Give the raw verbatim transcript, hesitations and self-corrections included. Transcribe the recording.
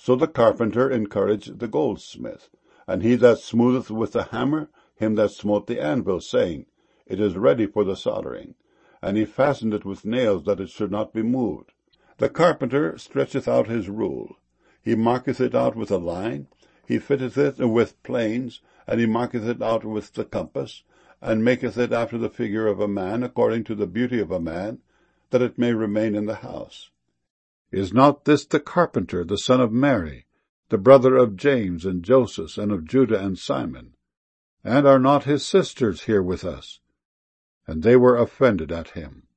So the carpenter encouraged the goldsmith, and he that smootheth with the hammer, him that smote the anvil, saying, It is ready for the soldering. And he fastened it with nails, that it should not be moved. The carpenter stretcheth out his rule. He marketh it out with a line. He fitteth it with planes, and he marketh it out with the compass, and maketh it after the figure of a man, according to the beauty of a man, that it may remain in the house. Is not this the carpenter, the son of Mary, the brother of James and Joseph, and of Judah and Simon? And are not his sisters here with us? And they were offended at him.